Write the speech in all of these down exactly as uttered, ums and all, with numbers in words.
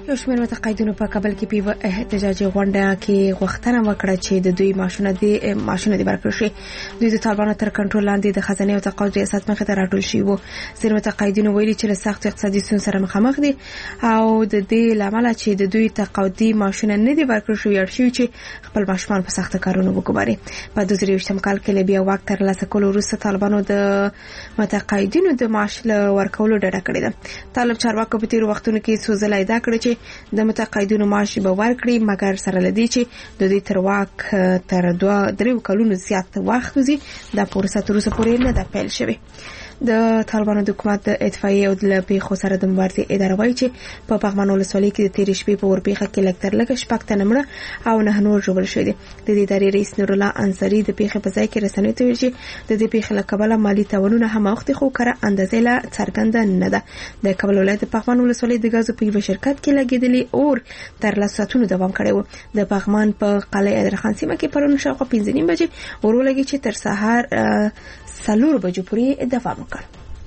یو شمېر متقاعدینو په کابل کې په احتجاجي غونډه کې غوښتنه وکړه چې د دوی معاشونه دي معاشونه دي ورکړل شي. دوی د طالبانو تر کنټرول لاندې د خزانه او تقاعد ریاست مخې ته راټول شي وو. ځینې متقاعدینو ویلي چې له سخت اقتصادي ستونزو سره مخامخ دي او د دې لامل چې د دوی تقاعدي معاشونه نه دي ورکړل شوي اړ شي چې خپل ماشومان په سخت کارونو وګماري. په دوه زره یوولسم کال کې بیا وخت تر لاسه کولو وروسته طالبانو د متقاعدینو د معاش له ورکولو ډډه کړې ده. طالب چارواکو په تیر وختونو کې سوزلای دا کړی چې د متقاعدینو معاش به ورکړي، مګر سره لدی چې د دې تر واک تر دوه درې کلونو زیات وخت وزي دا پروسه تر اوسه پورې نه ده پیل شوې. د طالبانو د حکومت د اتفاقیې او د پیښو سره د مبارزې اداره وایي چې په پغمان ولسوالۍ کې د تیر شپې په ورپېخه کې لږ تر لږه شپږ تنه مړه او نه نور ژوبل شوي دي. د دې ادارې رئیس نور الله انصاري د پیښې په ځای کې رسنیو ته ویل چې د دې پیښې له کبله مالي تاوانونه هم وخت خو کړه اندازې لا څرګنده نه ده. د کابل ولایت د پغمان ولسوالۍ د غازو په یو شرکت کې لګیدلی اور تر لس ساعتونو دوام کړی و. د پغمان په قلعه ادرخان سیمه کې پرون شاوخوا پنځه نیم بجې اور ولګي چې تر سهار څلور بجو پورې دوام وکړ.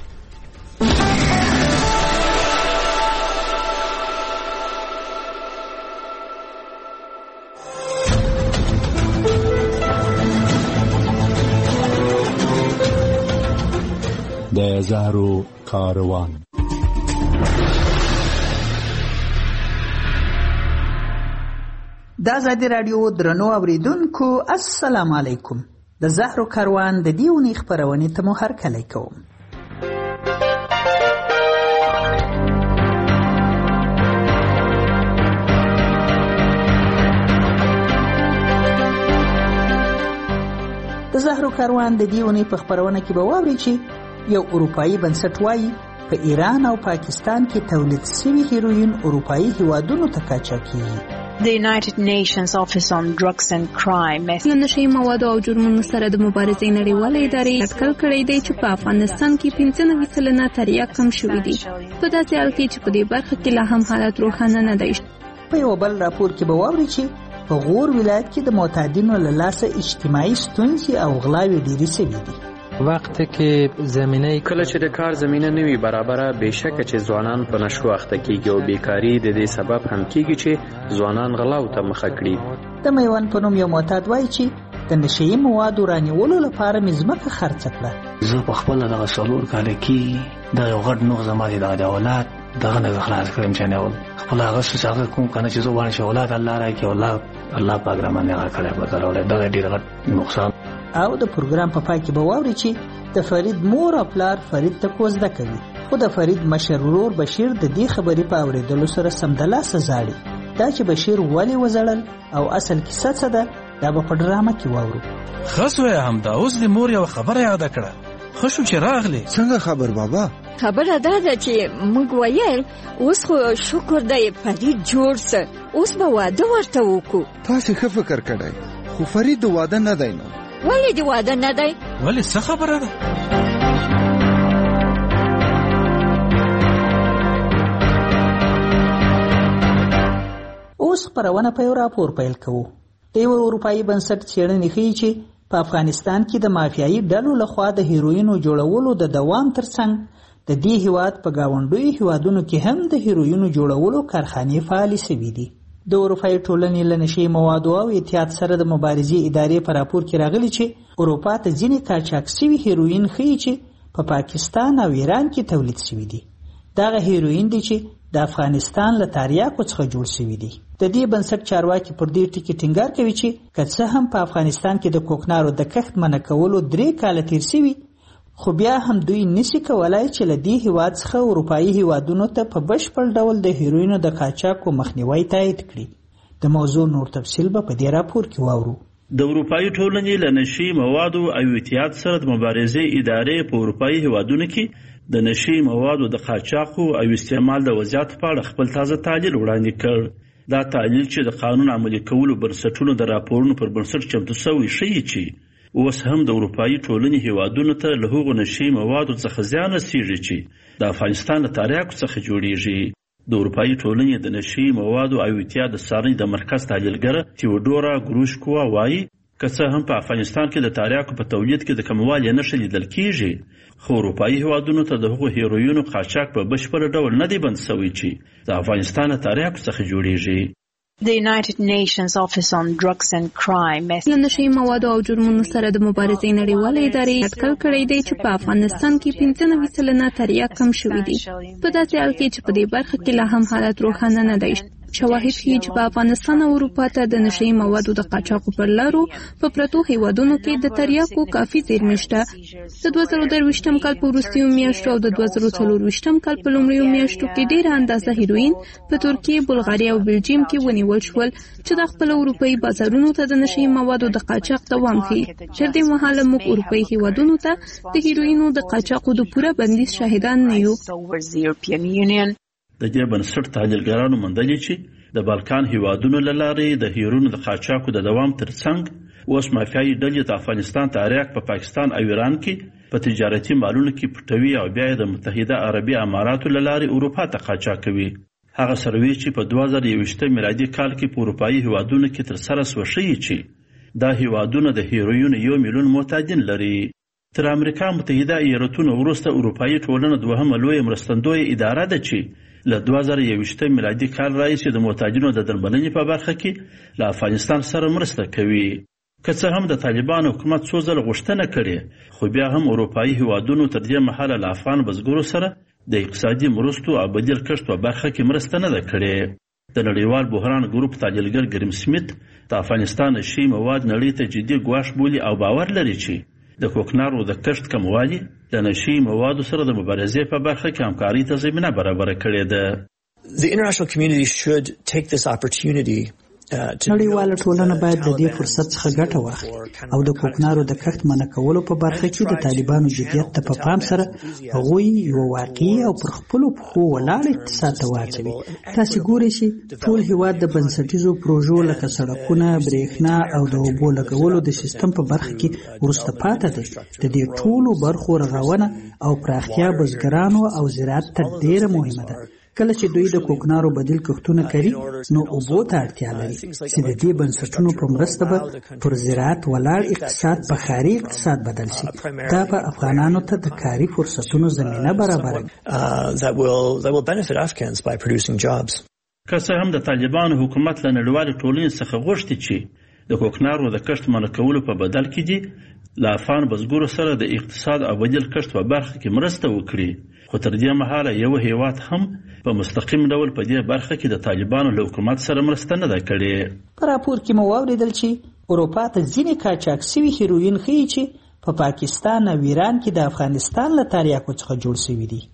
د زهرو کاروان. د آزادي رادیو درنو اوریدونکو السلام علیکم. د زهرو کاروان د دې اونۍ خپرونې ته مو هرکلی کوم. د زهرو کاروان د دې اونۍ په خپرونه کې به واورئ چې یو اروپایي بنسټ وایي په ایران او پاکستان کې تولید شوي هیروین اروپایي هیوادونو ته قاچاق کیږي. The United Nations Office on Drugs and Crime له نشهیي موادو او جرمونو سره د مبارزې نړیوالې ادارې اټکل کړی دی چې په افغانستان کې پنځه نوي سلنه تریاک کم شوي دي، په داسې حال کې چې په دې برخه کې لا هم حالت روښانه نه دی. په یو بل راپور کې به واورئ چې په غور ولایت کې د معتادینو له لاسه اجتماعي ستونزې او غلاوې ډېرې شوي دي. وخت کې زمینه کله چې د کار زمینه نه وي برابره، بېشکه چې ځوانان په نشو اخته کېږي او بیکاري د دې سبب هم کېږي چې ځوانان غلاو ته مخه کړي. د میوند په نوم یو معتاد وایي چې د نشهیي موادو رانیولو لپاره مې ځمکه خرڅه کړه. زه په خپله دغه څلور کاله کې دغه یو غټ نوغ زما دی د اولاد دغه نه خلاص کړم چې نه ول خپل هغه څه هغه کوم کنه چې زه غواړم چې اولاد الله راکړي، الله الله پاک را باندې راکړي به ضروري دغه ډېر غټ نقصان. او د پروګرام په پای کې به واورئ چې د فرید مور او پلار فرید ته کوزده کوي، خو د فرید مشر ورور بشیر د دې خبرې په اورېدلو سره سمدلاسه زاړي. دا چې بشیر ولې وزړل او اصل کیسه څه ده دا به په ډرامه کې واورو. ښه سوی همدا اوس د مور یوه خبره یاده کړه. ښه شو چې راغلې. څنګه خبر بابا؟ خبره دا ده چې موږ ویل اوس خو شکر دی فرید جوړ څه، اوس به واده ورته وکړو. تاسې ښه فکر کړی، خو فرید د واده نه دی. نو ولې د واده نه دی؟ ولې څه خبره ده؟ اوس خپرونه په یو راپور پیل کوو. د یو اروپایي بنسټ څېړنې ښیي چې په افغانستان کې د مافیایي ډلو لخوا د هیروینو جوړولو د دوام ترڅنګ د دې هیواد په ګاونډیو هیوادونو کې هم د هیروینو جوړولو کارخانې فعالې شوي دي. د اروپایي ټولنې له نشهیي موادو او احتیاط سره د مبارزې ادارې په راپور کې راغلي چې اروپا ته ځینې قاچاق شوي هیروین ښیي چې په پا پاکستان او ایران کې تولید شوي دي. دغه هیروین دي چې د افغانستان له تریاکو څخه جوړ شوي دي. د دې بنسټ چارواکي پر دې ټکي ټینګار کوي چې که څه هم په افغانستان کې د کوکنارو د کښت منع کولو درې کاله تیر شوي، خو بیا هم دوی نشي کولای چې له دې هیواد څخه اروپایي هیوادونو ته په بشپړ ډول د هیروینو د قاچاقو مخنیوی تایید کړي. د موضوع نور تفصیل به په دې راپور کې واورو. د اروپایي ټولنې له نشهیي موادو او احتیاط سره د مبارزې ادارې په اروپایي هیوادونو کې د نشهیي موادو د قاچاقو او استعمال د وضعیت په اړه خپل تازه تحلیل وړاندې کړ. دا تحلیل چې د قانون عملي کولو بنسټونو د راپورونو پر بنسټ چمتو شوی ښیي چې اوس هم د اروپایي ټولنې هیوادونو ته له هغو نشهیي موادو څخه زیان رسیږي چې د افغانستان له تریاکو څخه جوړیږي. د اروپایي ټولنې د نشهیي موادو او احتیاط د څارنې د مرکز تحلیلګره تیودورا ګروشکوا وایي که څه هم په افغانستان کې د تریاکو په تولید کې د کموالي نښې لیدل کیږي، خو اروپایي هیوادونو ته د هغو هیروینو قاچاق په بشپړ ډول نه دی بند شوی چې د افغانستان له تریاکو څخه جوړیږي. The United Nations Office on Drugs and Crime له نشهیي موادو او جرمونو سره د مبارزې نړیواله ادارې اټکل کړی دی چې په افغانستان کې پنځه نوي سلنه تریاک کم شوي دي. په داسې حال کې چې په دې برخه کې لا هم حالت روښانه نه دی. شواهد ښیي چې په افغانستان او اروپا ته د نشهیي موادو د قاچاقو پر لارو په پرتو هیوادونو کې د تریاکو کافي زیرمې شته. د دوه زره درویشتم کال په وروستیو میاشتو او د دوه زره څلورویشتم کال په لومړیو میاشتو کې ډېره اندازه هیروین په ترکیې، بلغاریا او بلجیم کې ونیول شول چې د خپل اروپایي بازارونو ته د نشهیي موادو د قاچاق دوام ښیي. تر دې مهاله موږ اروپایي هیوادونو ته د هیروینو د قاچاقو د پوره بندیز شاهدان نه یو. د دې بنسټ تحلیلګرانو موندلي چې د بالکان هیوادونو له لارې د هیروینو د قاچاقو د دوام ترڅنګ اوس مافیایي ډلې د افغانستان تریاک په پاکستان او ایران کې په تجارتي مالونو کې پټوي او بیا د متحده عربي اماراتو له لارې اروپا ته قاچاق کوي. هغه سروې چې په دوه زره یوویشتم میلادي کال کې په اروپایي هیوادونو کې ترسره سوه ښیي چې دا هیوادونه د هیروینو یو میلیون معتادین لري. تر امریکا متحده ایالتونو وروسته اروپایي ټولنه دوهمه لویه مرستندویه اداره ده چې له دوه زره یوویشتم میلادي کال راهیسې د معتادینو د درملنې په برخه کې له افغانستان سره مرسته کوي. که څه هم د طالبان حکومت څو ځله غوښتنه کړې، خو بیا هم اروپایي هیوادونو تر دې مهاله له افغان بزګرو سره د اقتصادي مرستو او بدیل کښت په برخه کې مرسته نه ده کړې. د نړیوال بحران ګروپ تحلیلګر ګریم سمیت د افغانستان نشهیي مواد نړۍ ته جدي ګواښ بولي او باور لري چې د کوکنارو د کښت کموالي د نشهیي موادو سره د مبارزې په برخه کې همکارۍ ته زمینه برابره کړې ده. The international community should take this opportunity نړیواله ټولنه باید د دې فرصت څخه ګټه واخلي او د کوکنارو د کښت منع کولو په برخه کې د طالبانو جدیت ته په پام سره هغوی یو واقعي او پر خپلو پښو ولاړ اقتصاد ته واچوي. تاسې ګورئ چې ټول هیواد د بنسټیزو پروژو لکه سړکونه، برېښنا او د اوبو لګولو د سیستم په برخه کې وروسته پاتې دی. د دې ټولو برخو رغونه او پراختیا بزګرانو او زراعت ته ډېره مهمه ده. کله چې دوی د کوکنارو بدیل کښتونه کوي نو اوبو ته اړتیا لري چې د دې بنسټونو په مرسته به پر زراعت ولاړ اقتصاد په ښاري اقتصاد بدل شي. دا به افغانانو ته د کاري فرصتونو زمینه برابروي. که څه هم د طالبانو حکومت له نړیوالې ټولنې څخه غوښتي چې د کوکنارو د کښت منع کولو په بدل کې دي له افغان بزګرو سره د اقتصاد او بدیل کښت په برخه کې مرسته وکړي، خو تر دې مهاله یو هیواد هم په مستقیم ډول په دې برخه کې د طالبانو له حکومت سره مرسته نه ده کړې. په راپور کې مو واورېدل چې اروپا ته ځینې قاچاق شوي هیروین ښیي چې په پا پاکستان او ایران کې د افغانستان له تریاکو څخه جوړ شوي دي.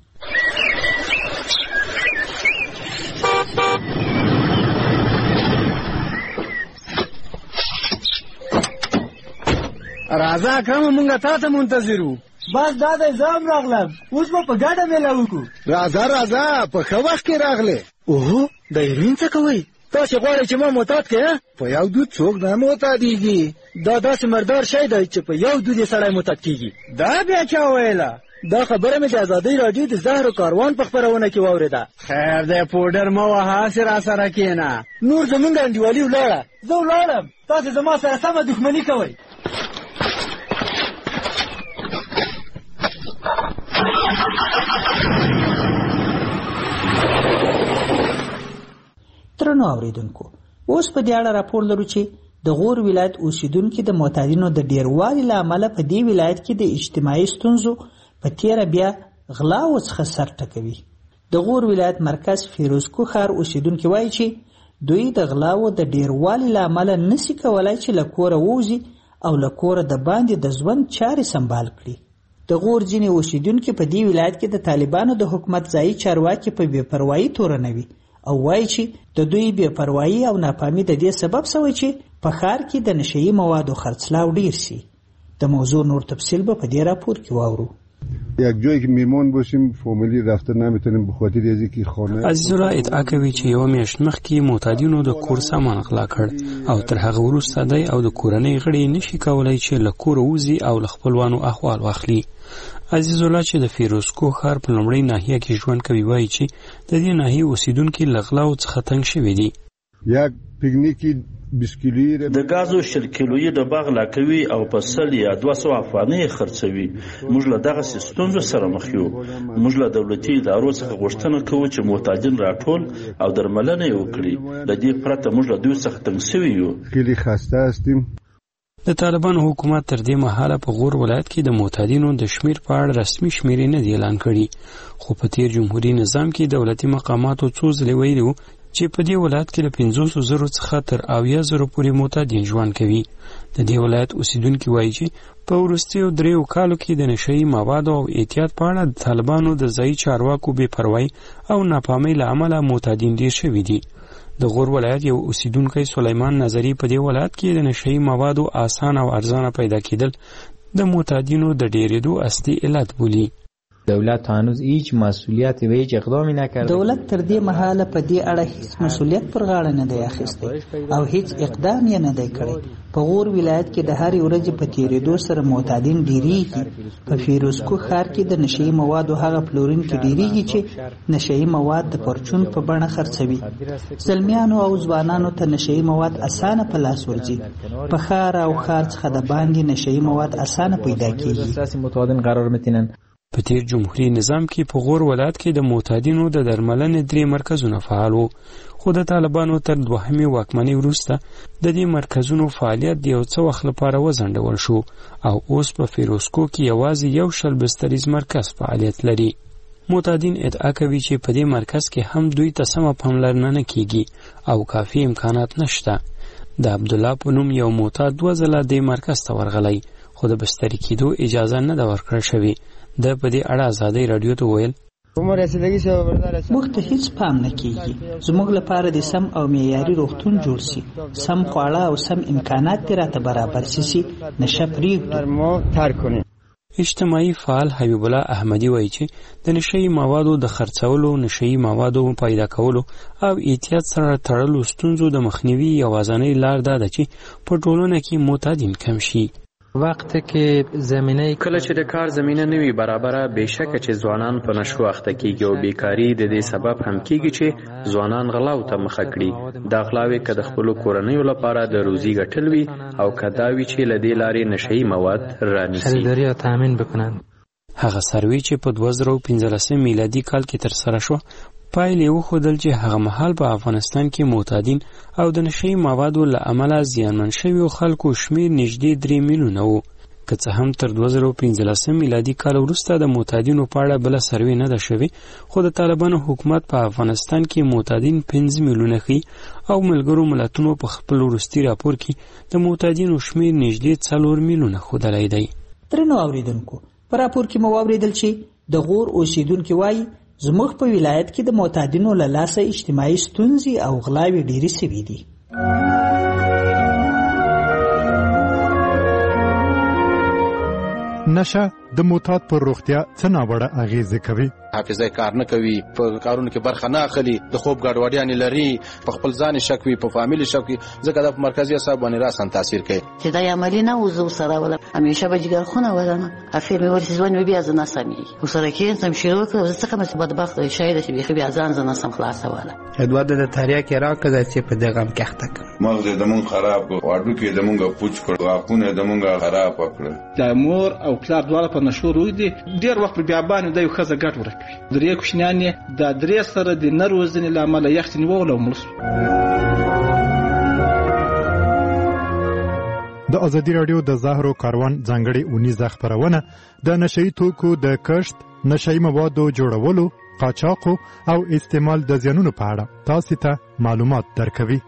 راځه اکرم، مونږ تا ته منتظر وو. بس دا د ځام راغلم، اوس به په ګډه میله وکړو. راځه راځه، په ښه وخت کې راغلې. اوهو، د هیروین څه کوئ؟ تاسې غواړئ چې ما معتاد کړې؟ په یو دود څوک نه معتادېږي. دا داسې مردار شی دی چې په یو دود یې سړی معتاد کېږي. دا بیا چا ویله؟ دا خبره مې د ازادۍ راډیو د زهرو کاروان په خپرونه کې واورېده. خیر دی، پوډر مه وهه، هسې را سره کښېنه. نور زمونږ انډیوالي ولاړه. زه ولاړم، تاسې زما سره سمه دښمني کوئ. درنو اوریدونکو، اوس په دې اړه راپور لرو چې د غور ولایت اوسیدونکو د معتادینو د ډیروالي له امله په دې ولایت کې د اجتماعي ستونزو په تیره بیا غلاو څخه سر ټکوي. د غور ولایت مرکز فیروزکو ښار اوسیدونکي وایي چې دوی د غلاو د ډیروالي له امله نشي کولای چې له کوره ووځي او له کوره د باندې د ژوند چارې سمبال کړي. د غور ځینې اوسیدونکي په دې ولایت کې د طالبانو د حکومت ځایي چارواکي په بې پروایي تورنوي او وایي چې د دوی بې پروایي او ناپامي د دې سبب شوی چې په ښار کې د نشهیي موادو خرڅلاو ډیر شي. د موضوع نور تفصیل به په دې راپور کې واورو. یک جایی که میمون باشیم فامیلی رفته نمیتونیم به خاطر ازی که خانه. عزیزالله ادعا کوي چې یو میاشت مخکې معتادینو د کور سامان غلا کړ او تر هغه وروسته دی او د کورنۍ غړي نشي کولای چې له کوره وځي او له خپلوانو احوال واخلي. عزیزالله چې د فیروزکو ښار په لومړۍ ناحیه کې ژوند کوي وایي چې د دې ناحیې اوسیدونکي له غلاو څخه تنګ شوي دي. یک پکنیکی بیست کیلویی د غازو شل کیلویي د باغ لا کوي او په سل یا دوه سوه افغانۍ خرڅوي. موږ له دغه ستونزو سره مخ یو. موږ له دولتي ادارو څخه غوښتنه کوو چې معتادین راټول او درملنه یې وکړي. د دې پرته موږ له دوی څخه تنګ شوي یو. خیلی خسته هستیم. د طالبانو حکومت تر دې مهاله په غور ولایت کې د معتادینو د شمیر په اړه رسمي شمیرې نه دی اعلان کړي، خو په تیر جمهوریت نظام کې دولتي مقاماتو څو ځلې ویلي وو چې په دې ولایت کې له پنځوس زرو څخه تر اویا زرو پورې معتادین ژوند کوي. د دې ولایت اوسیدونکي وایي چې په وروستیو دریو کالو کې د نشهیي موادو او احتیاط په اړه د طالبانو د ځایي چارواکو بې پروایي او ناپامۍ له امله معتادین ډېر شوي دي. د غور ولایت یو اوسیدونکی سلیمان نظری په دې ولایت کې د نشهیي موادو آسان او ارزانه پیدا کېدل د معتادینو د ډېرېدو اصلي علت بولي. دولت هنوز هیچ مسئولیت و هیچ اقدامی نکرده. دولت تر دې مهاله په دې اړه هیڅ مسئولیت پر غاړه نه دی اخیستی او هیڅ اقدام یې نه دی کړی. په غور ولایت کې د هرې ورځې په تیرېدو سره معتادین ډیریږي. په فیروزکو ښار کې د نشهیي موادو هغه پلورونکي ډیریږي چې نشهیي مواد د پرچون په بڼه خرڅوي. زلمیانو او ځوانانو ته نشهیي مواد اسانه په لاس ورځي. په ښار او ښار څخه د باندې نشهیي مواد اسانه پیدا کېږي. معتادین قرار میتونن. په تیر جمهوریت نظام کې په غور ولایت کې د معتادینو د درملنې درې مرکزونه فعال وو، خو د طالبانو تر دوهمې واکمنۍ وروسته د دې مرکزونو فعالیت د یو څه وخت لپاره وځنډول شو او اوس په فیروزکو کې یوازې یو شل بستریز مرکز فعالیت لري. معتادین ادعا کوي چې په دې مرکز کې هم دوی ته سمه پاملرنه نه کیږي او کافي امکانات نشته. د عبدالله په نوم یو معتاد دوه ځله دې مرکز ته ورغلی، خو د بستري کېدو اجازه نه ده ورکړل شوې. د په دې اړه ازادۍ راډیو ته ویل موږ ته هیڅ پام نه کیږي. زموږ لپاره د سم او معیاري روغتون جوړ شي، سم خواړه او سم امکانات دې راته برابر شي، نشه پرېږدو. اجتماعي فعال حبیب الله احمدي وایي چې د نشهیي موادو د خرڅولو، نشهیي موادو پیدا کولو او احتیاط سره تړلو ستونزو د مخنیوي یوازینۍ لار دا ده چې په ټولنه کې معتادین کم شي. وقتی که زمینه کله چې د کار زمینه نوي برابره، بهشکه چې ځوانان په نشو اخته کیږي او بیکاری د دې سبب هم کیږي چې ځوانان غلاو ته مخه کړي. دا غلاوې که د خپلو کورنیو لپاره د روزي ګټل وي او که دا وي چې له دې لارې نشهیي مواد رانیسي. خریداري او تامین بکنند. هغه سروې چې په دوه زره او پنځلسم میلادي کال کې ترسره شو، پایلې وښودل چې هغه مهال په افغانستان کې معتادین او د نشهیي موادو له امله زیانمن شویو خلکو شمیر نږدې درې میلیونه و. که څه هم تر دوه زره او پنځلسم میلادي کال وروسته د معتادینو په اړه بله سروې نه ده شوې، خو د طالبانو حکومت په افغانستان کې معتادین پنځه میلیونه ښیي او ملګرو ملتونو په خپل وروستي راپور کې د معتادینو شمیر نږدې څلور میلیونه ښودلی دی. درنو اورېدونکو، په راپور کې مو واورېدل چې د غور اوسیدونکي وایي زموږ په ولایت کې د معتادینو له لاسه اجتماعي ستونزې او غلاوې ډېرې سوي دي. نشه د معتاد پر روغتیا څه ناوړه اغېزې کوي؟ حافظه کار نه کوي، په کارونو کې برخه نه اخلي، د خوب ګډوډیانې لري، په خپل ځان شک وي، په فامیل شک وي، ځکه د مرکزي اعصاب باندې راسن تاثیر کوي. چې دا عملی نه وزو سره ولا همیشه به جګر خونه ولنه افیر مې ورسې ځوان بیا ځنه سمي وسره کې سم شروع کړ. زه څنګه مې بدبخت شاید چې بیا ځان ځنه سم خلاص ولا ادوار د تاریخ کې راکړه چې په دغه هم کېخته مغز د مون خراب کو واډو کې د مونږه پوچ کړ، واکونه د مونږه خراب کړ. د مور او پلار دواړه په نشو روي دي، ډیر وخت بیا باندې د یو خزه ګټ ورکوي. درې کوشنیان د درې سره د نروزنې لامل یخت نیول او ملس. د ازادي رادیو د زهرو کاروان ځانګړي اونیزه خبرونه د نشئی توکو د کښت، نشئی موادو جوړولو، قاچاقو او استعمال د زیانونو په اړه تاسو ته معلومات درکوي.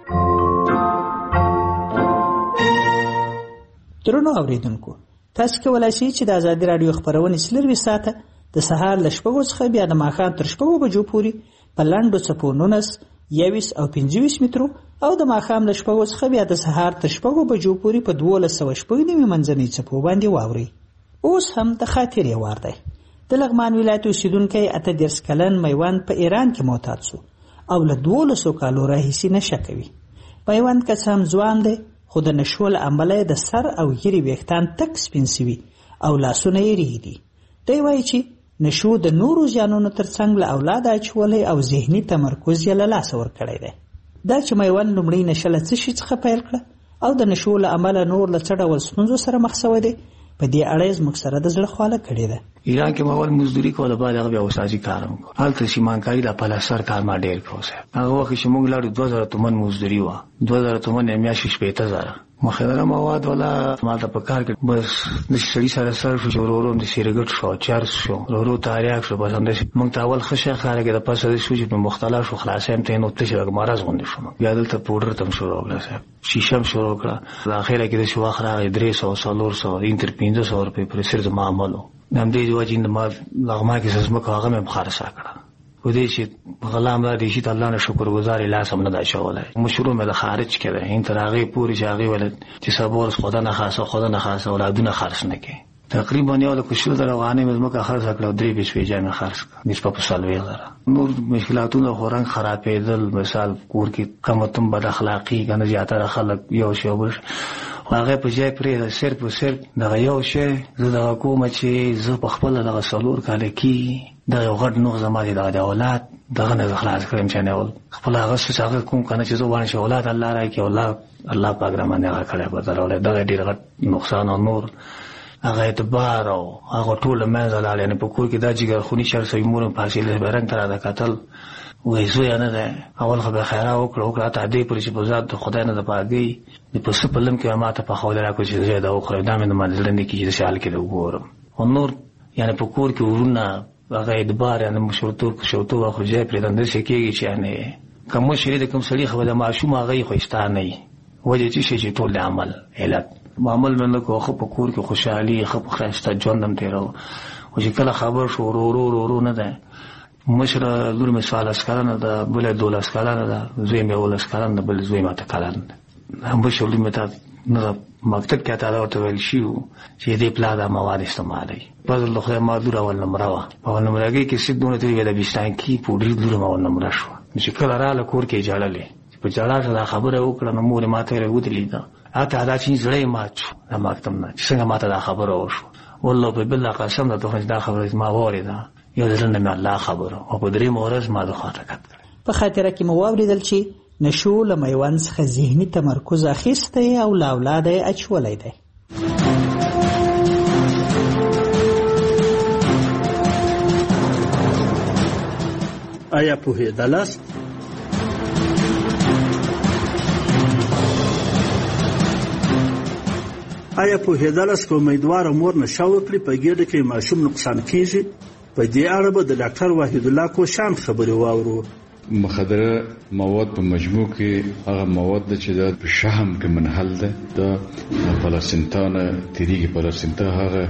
درنو اوریدونکو، تاسو کولای شئ چې د ازادي رادیو خبرونه سلروي ساته د سهار ل شپږو څخه بیا د ماښام تر شپږو بجو پورې په لاندو څپو نولس، یویس او پنځه مترو او د ماښام له شپږو څخه بیا د سهار تر شپږو بجو پورې په دولس سوه شپږ نوي منځنۍ څپو باندې واورئ. اوس هم د خاطرې وار دی. د لغمان ولایت اوسیدونکی اته دېرش کلن میوند په ایران کې معتاد شو او له دولسو کالو راهیسې نشه کوي. میوند که څه هم ځوان دی، خو د نشو له امله د سر او ږیرې ویښتان تک سپین سوي او لاسونه یې ریږي دي. دی وایي چې نشو د نورو زیانونو ترڅنګ له اولاده اچولی او ذهني تمرکز یې له لاسه ورکړی دی. دا چې میوند لومړی نشه له څه شي څخه پیل کړه او د نشو له امله نور له څه ډول ستونزو سره مخ شوی دی، په دې اړه یې زموږ سره د زړه خواله کړې ده. ایران کې مول مزدوري کوله، بعد هغه بیا وساجي کار وکړ. هلته سیمانکاري د پلاسر کار ما ډېر کړو. هغه وخت چې موږ لاړو دوه زره تومن مزدوري وه، دوه زره تومن یې میاشتې شپېته زره. مخدره مواد ولا مالته په کار کې بس د سړي سره سر شو، ورو ورو د سیرګټ شو، چرس شو، ورو ورو تاریخ شو. بس همداسې موږ ته اول ښه شی ښکاره کېده، پس د شو چې په مختلف شو خلاصې هم ته نو ته چې مرض غوندې شو. بیا دلته پوډر ته هم شروع کړه، صاحب شیشه هم شروع کړه. د اخره کې د شو وخت راغی درې سوه څلور سوه این تر پنځه سوه روپۍ پورې صرف زما عمل و. د همدې د وجې ما لغما کې څه ځمکه هغه مې هم خالصه کړه. په دې چې غلا هم را دي چې الله نه شکرګزار لاس هم نه دا شولی. مشروع مې د خارج کې ده، این تر هغې پورې چې هغې ویل چې سبا ورځ خدا نه خاصه خدا نه خاصه اولادونه خرڅ نه کړي. تقریبا یو لکه شل زره افغانۍ مې ځمکه خرڅه کړه او درې بېسوېجه مې خرڅ کړه، نسبه په څلوېښت زره. نور مشکلاتونه خو رنګ خرابېدل، مثال کور کې کمتم بد اخلاقي که نه زیاتره خلک یو شی او بل شی، خو هغې په ځای پرېږده. صرف و صرف دغه یو شی زه دغه کومه چې زه په خپله دغه څلور کاله کېږي دغه یو غټ نوغ زما دی دغه د اولاد دغه نه زه خلاص کړم چې نه ول خپل هغه څه چې هغه کوم که نه چې زه غواړم چې اولاد الله راکړي، اولاد الله پاک راباندې هغه کړی بدلولی. دغه ډېر غټ نقصان او نور هغه اعتبار او هغه ټول له منځه لاړ. یعنې په کور کې دا جګرخوني شر سوي مور مې فاصلې به رنګ ته راته کتل، وایي زویه نه دی. اول خو به خیره وکړه وکړه حتی دې پورې چې په ذات د خدای نه د پاګۍ د پسه په لم کې به ما ته پخولی راکړو چې زه یې دا وخورم. دا مې د ما زړه نه کېږي داسې حال کې د وګورم. خو نور یعنې په کور کې ورونه هغه اعتبار یعنې مشرتوب کشرتوب خو ځای پرېږدم داسې کېږي چې یعنې که مشر د کوم سړي خو د ماشوم هغه یې خو ستا نه وي. وجه چې شی چې ټول د عمل علت معمول مې نه کوو، ښه په کور کې خوشحالي، ښه په ښایسته ژوند هم تېروو. خو چې کله خبر شو ورو ورو ورو ورو نه دی، مشره لور مې څوارلس کلنه ده، بله دولس کلنه ده، زوی مې اوولس کلن ده، بل زوی مې اته کلن ده. مشر لور مې ته نه مکتب کې اته دا ورته ویل شي وو چې دې پلا دا مواد استعمالوي. فضل د خدای ما لور اول نمره وه، په اول نمرګۍ کې سید دونه ترې د بېستانکي پوډري لور مې اول نمره شوه. چې کله راله کور کې یې ژړلې، په ژړا سره دا خبره وکړه نو مور یې ما ته یې ودرېده. حتی دا چې زړه یې مات شو د مکتب نه چې څنګه ما ته دا خبره وشوه. والله په بالله قسم درته وکړم چې دا خبره زما واورېده، یو د زړه نه مې الله خبره او په درېیمه ورځ ما د خواته کت کړی. په خاطره کې مو واورېدل چې نشو له میوند څخه ذهني تمرکز اخیستی او له اولاده یې اچولی دی. آیا پوهېدلاست آیا پوهېدلاست که امیدواره مور نشه وکړي په ګېډه کې ماشوم نقصان کېږي؟ په دې اړه به د ډاکټر وحیدالله کوشان خبرې واورو. مخدره مواد په مجموع کې هغه مواد ده چې د شحم کې منحل ده. د پلاسنتا نه تیریږي. پلاسنتا هغه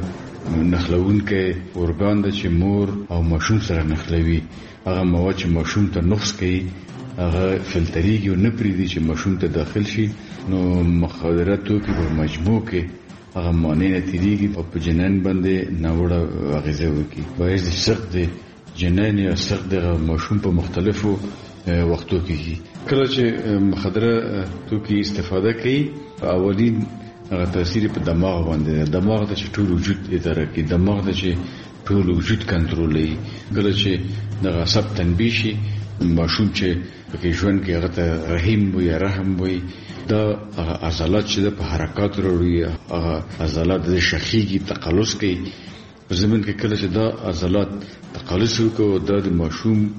نښلونکی ارګان ده چې مور او ماشوم سره نښلوي. هغه مواد چې ماشوم ته نفس کوي هغه فلتریږي او نه پرېږدي چې ماشوم ته داخل شي. نو مخدره توکي په مجموع کې هغه معنی نه تیریږي او په جنین باندې ناوړه اغېزه وکړي. باعث د سخت د جنین یا سخت د ماشوم په مختلفو وختو کې. کله چې مخدره توکي استفاده کوي اولین هغه تاثیر په دماغ باندې، دماغ ته چې ټول وجود اداره کوي، دماغ ته چې ټول وجود کنټرولوي. کله چې دغه عصب تنبیه شي ماشوم چې پکې ژوند کې هغه ته رحیم وي رحم وي، دا هغه عضلات چې په حرکات وروړي، هغه عضلات د شخیږي تقلص کوي. په زمین کې کله چې دا عضلات تقلص وکړي دا د ماشوم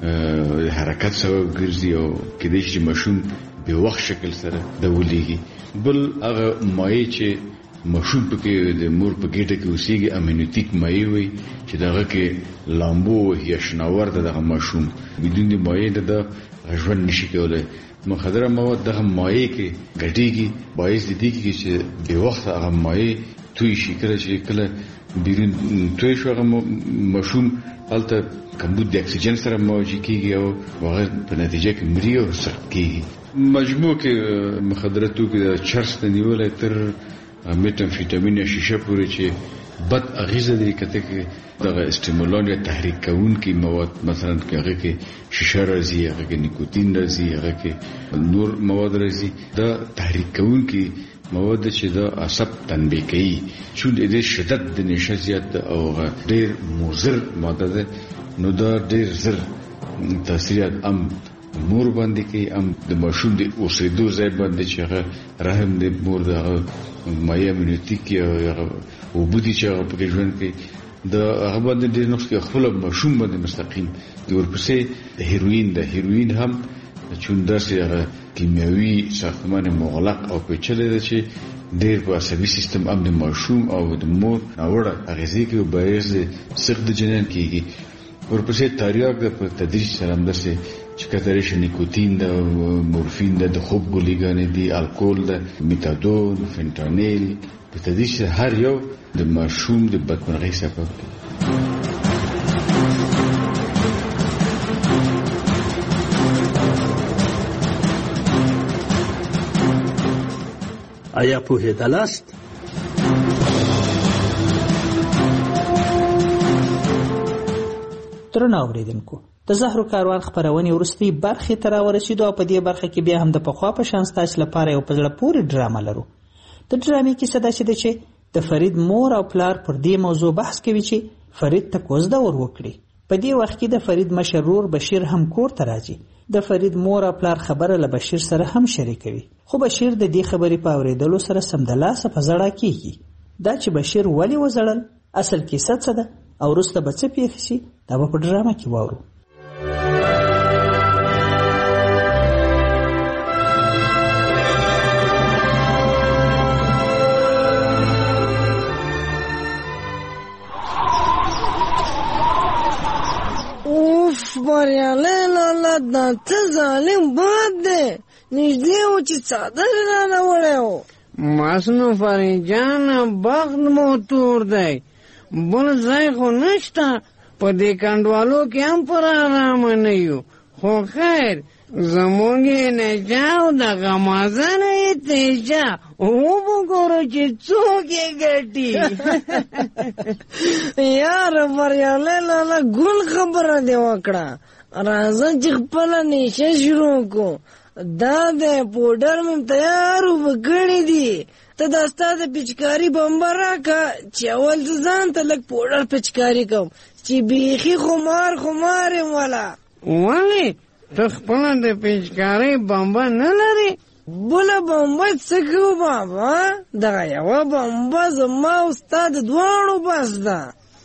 حرکت سبب ګرځي او کېدای شي ماشوم به وخت شکل سره د ولېږي. بل هغه مایع چې ماشوم پکې د مور په ګېډه کې اوسېږي امنیوتیک مایع وي چې دغه کې لامبو یا شناور د دغه ماشوم بدون د مایع د ژوند نشي کولی. مخدره مواد دغه مایع کې ګډېږي، باعث د دې کېږي چې بې وخته هغه مایع توی شي. کله چې کله بیرون توی شو هغه ماشوم هلته کمبود د اکسیجن سره مواجه کېږي او هغه په نتیجه کې مري او سخت کېږي. مجموع کې مخدره توکي د چرس نه نیولی تر میتامفیټامین یا شیشه پورې چې بد اغیزه لري. کته کې دغه استیمولان یا تحریک کوونکي مواد مثلا کې هغه کې شیشه راځي، هغه کې نیکوتین راځي، هغه کې نور مواد راځي. دا تحریک کوونکي مواد چې دا عصب تنبیه کوي، چې د شدت د نشه زیات او ډېر مضر ماده ده، نو دا ډېر زر تاثیرات هم مور باندې کوي ام د ماشوم د اوسېدو ځای باندې چې هغه رحم د مور د مایع امنیتي کې او بودی چې هغه په ژوند کې د هغه باندې د نقص کې خپل ماشوم باندې مستقیم د ورپسې هیروین د هیروین هم چون داسې هغه کیمیاوي ساختمان مغلق او پیچلې ده چې ډېر په عصبي سیستم هم د ماشوم او د مور ناوړه اغېزې کوي او باعث د سقط جنین کېږي. ورپسې تریاک د په تدریج سره همداسې چې کتلی شي نیکوتین ده، مورفین ده، د خوب ګولیګانې دي، الکول ده، میتادون، فنټانیل، په تدریج سره هر یو د ماشوم د بدمرغۍ سبب دی. آیا پوهېدلاست؟ درنو اوریدونکو، د زهرو کاروان خپرونې وروستۍ برخې ته راورسېدو او په دې برخه کې بیا هم د پخوا په شان ستاسو لپاره یو په زړه پورې ډرامه لرو. د ډرامې کیسه داسې ده چې د فرید مور او پلار پر دې موضوع بحث کوي چې فرید ته کوزده ور وکړي. په دې وخت کې د فرید مشر ورور بشیر هم کور ته راځي. د فرید مور او پلار خبره له بشیر سره هم شریکوي، خو بشیر د دې خبرې په اورېدلو سره سمدلاسه په زړه کېږي. دا چې بشیر ولې وزړل، اصل کیسه څه ده او وروسته به څه پېښ شي، دا به په ډرامه کې واورو. بریالی لالا دا څه ظالم باد دی، نږدې و چې څادر رانه وړی و. ماسنو فرید جانه بخت مو تور دی، بل ځای خو نشته، په دې کنډوالو کې هم پر آرامه نه یو. خو خیر زموږ یې نجا او د غمازانو یې تیجا، وبګورو چې څوک یې ګټي. یاره بریالی لالا ګل خبره دې وکړه، راځه چې خپله نیشه شروع کړو. دا دی پوډر مې تیار وکړي دي، ته دا ستا د پچکاري بمبه راکړه چې اول زه ځان ته لږ پوډر پچکاري کوم چې بیخي خمار خمار یم. والا ولې ته خپله د پچکارۍ بمبه نه لرې؟ بله بمبه څه کوو بابا، دغه یوه بمبه زما او ستا د دواړو بس ده.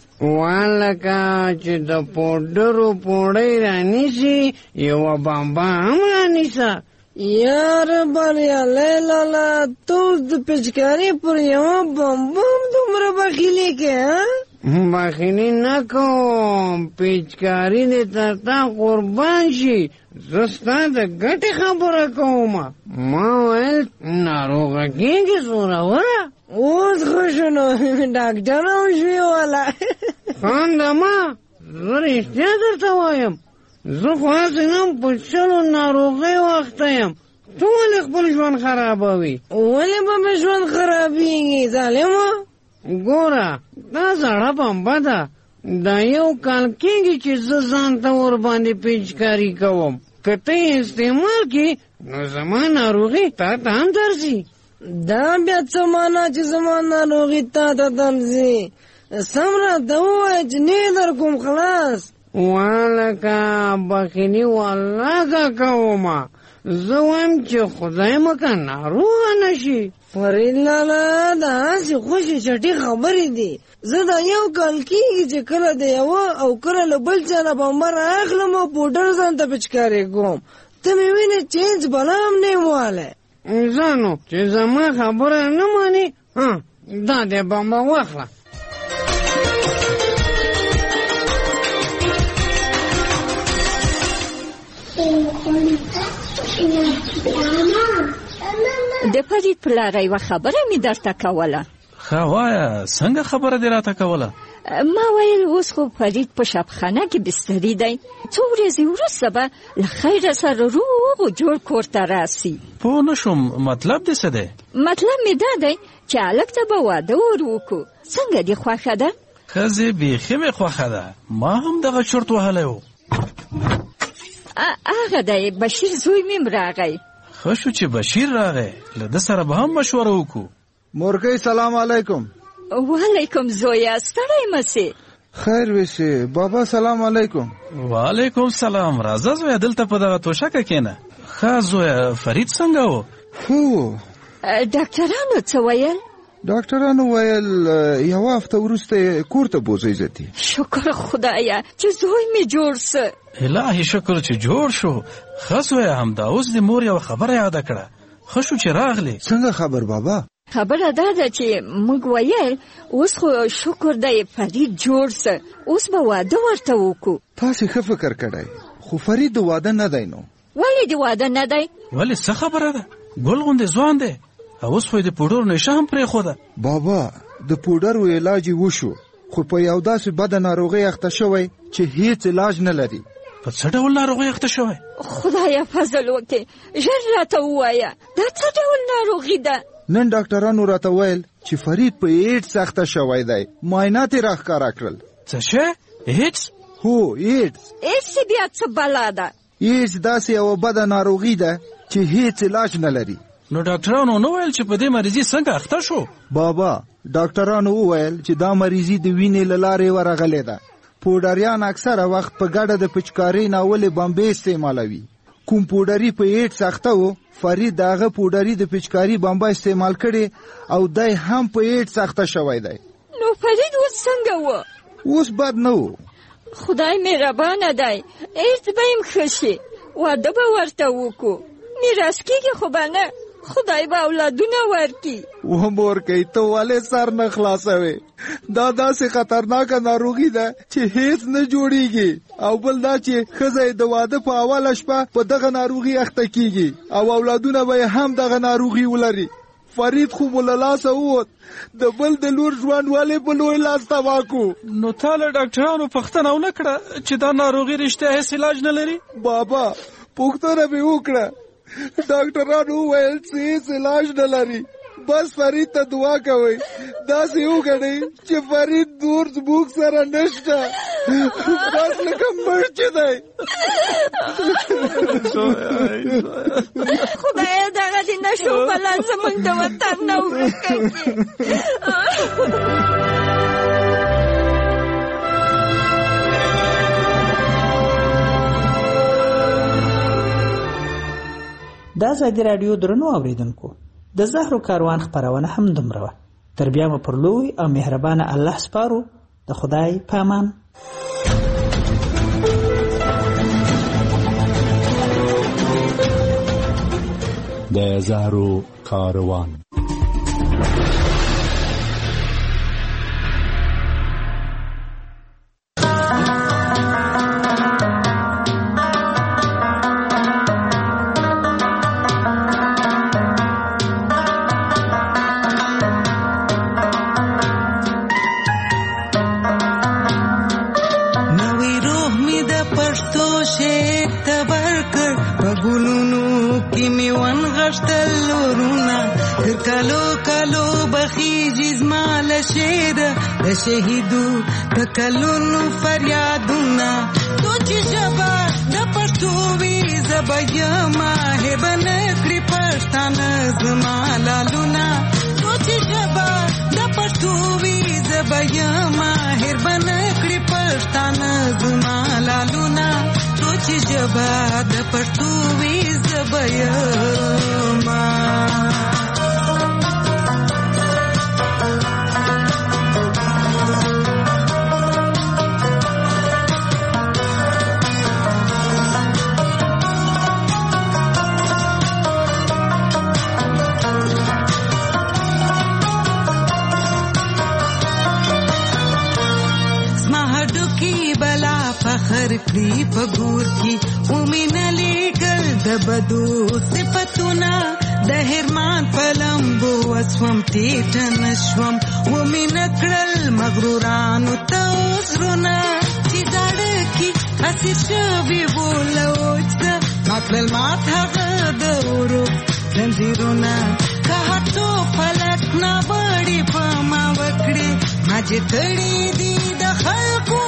والکه چې د پوډرو پوړۍ رانیسي یوه بمبه هم رانیسه. یاره بریالی لالا ته اوس د پچکارۍ پر یوه بمبه هم دومره بخیلي کې؟ بخیلي نه کوم، پچکاري دې تر تا قربان شي، زه ستا د ګټې خبره کوم. ما ویل ناروغه کېږي زوروره. اوس خو شو نو ډاکټر هم شوې والا. خانده ما زه رښتیا درته وایم، زه خو هسې نم په شلو ناروغۍ وخته یم. ته ولې خپل ژوند خرابوي؟ ولې به مې ژوند خرابېږي ظالمه؟ ګوره دا زړه بمبه ده، دا یو کال کېږي چې زه ځان ته ورباندې پچکاري کوم. که ته یې استعمال کړې نو زما ناروغي تا ته هم درځي. دا بیا څه معنا چې زما ناروغي تا ته درځي؟ سم راته ووایه چې نه یې در کوم خلاص. والکه بخیلي والله کومه، زه وایم چې خدای مکه ناروغه نه شي. فرید لالا دا هسې خوشې چټي خبرې دي. زه دا یو کال کېږي چې کله د یوه او کله له بل چا نه بمبه رااخلم او پوډر ځان ته پچکارې کوم. ته مې وینې چې هېڅ بلا هم نه یم والی. زه نو چې زما خبره نه منې، دا دې بمبه واخله. د فرید پلاره یوه خبره مې درته کوله. ښه وایه، څنګه خبره دې راته کوله؟ ما ویل اوس خو فرید په شبخانه کې بستري دی، څو ورځې وروسته به له خیره سره روغ و جوړ کور ته راسي. پوه نه شوم، مطلب دې څه دی؟ مطلب مې دا دی چې هلک ته به واده ور وکړو. څنګه دې خوښه ده؟ ښځې بیخي مې خوښه ده، ما هم دغه چرت وهلی و. هغه دی بشیر زوی مې راغی. ښه شو چې بشیر راغی، له ده سره به هم مشوره وکړو. مورکۍ سلام علیکم. وعلیکم زویا، ستړی مه سې. خیر وشه بابا سلام علیکم. وعلیکم سلام. راځه زویا دلته په دغه توشکه کېنه. ښه زویا فرید څنګه و؟ هو ډاکټرانو څه ویل؟ ډاکټرانو ویل یوه هفته وروسته کور ته بوځئ زتي. شکر خدایه چې زوی مې جوړ سه. الهي شکر چې جوړ شو. ښه زویا همدا اوس د مور یوه خبره یاده کړه. ښه شو چې راغلې. څنګه خبر بابا؟ خبره دا ده چې موږ ویل اوس خو شکر دی فرید جوړ سه، اوس به واده ورته وکړو. تاسې ښه فکر کړی، خو فرید د واده نه دی. نو ولې د واده نه دی؟ ولې څه خبره ده؟ ګل غوندې ځوان دی، اوس خو یې د پوډرو نشه هم پرېښوده. بابا د پوډرو علاج یې وشو، خو په یو داسې بده ناروغۍ اخته شوی چې هیڅ علاج نه لري. په څه ډول ناروغۍ اخته شوی؟ خدایه فضل وکړې، ژر راته ووایه دا څه ډول ناروغي ده؟ نن ډاکټرانو راته ویل چې فرید په ایډز اخته شوی دی. معاینات یې راښکاره کړل. څه شی؟ ایډز؟ هو ایډز. ایډز بیا څه بلا ده؟ ایډز داسې یوه بده ناروغي ده چې هیڅ علاج نه لري. نو ډاکټرانو نو ویل چې په دې مریضي څنګه اخته شو؟ بابا ډاکټرانو وویل چې دا مریضي د وینې له لارې ورغلې ده. پوډریان اکثره وخت په ګډه د پچکارۍ ناولې بمبې استعمالوي. کوم پوډري په ایډز اخته و، فرید د هغه پوډري د پچکاري بمبه استعمال کړي او دی هم په ایډز اخته شوی دی. نو فرید اوس څنګه و؟ اوس بد نه و. خدای مهربانه دی، ایډز به یې ښه شي، واده به ورته وکړو. میراث کېږي خو به نه، خدای به اولادونه ورکړي. و مورکۍ ته ولې سر نه خلاصوې؟ دا داسې خطرناکه ناروغي ده چې هیڅ نه جوړیږي. او بل دا چې ښځه د واده په اوله شپه په دغه ناروغي اخته کیږي او اولادونه به هم دغه ناروغي ولري. فرید خو مو له لاسه ووت، د بل د لور ژوند ولې په لوی لاس تباه کړو؟ نو تا له ډاکټرانو پوښتنه ونه کړه چې دا ناروغي رښتیا هیڅ علاج نه لري؟ بابا پوښتنه مې وکړه، ډاکټرانو وویل چې هیڅ علاج نه لري. بس فرید ته دعا کوئ، داسې وګڼئ چې فرید نور زموږ سره نشته، بس لکه مړ چې دی. خدایه دغه د نشو بلا زموږ د وطن نه ورکه کړي. دا ازادي راډیو درنو اوریدونکو، د زهرو کاروان خپرونه هم دومره وه. تر بیا مو پر لوی او مهربانه الله سپارو. د خدای په امان. د زهرو کاروان. شهیدو تکلونو فریادونا تو چې ژبه د پښتو وي زبه یما هبه نکړي پښتانه زما لالونه. تو چې ژبه د پښتو وي زبه یما هبه نکړي پښتانه زما لالونه. تو چې ژبه د پښتو وي زبه یما. فخر کړي په ګور کې ومینه لېږل د بدو صفتونه د هرمان په لمبو وسوم ټیټه نشوم ومینه کړل مغرورانو ته عذرونه چې زاړه کې هسې شوي بولوچ ده ماتلل مات هغه د ورو زنځیرونه که هر څو فلک ناوړي په ما وکړي ما چې تړي دي د خلکو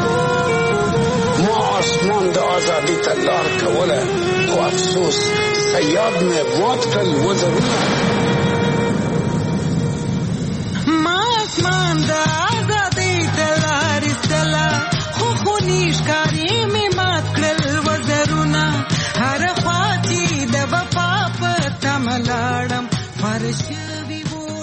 آزادی ته لار کوله خو افسوس یاد مې مات کړل وزرونه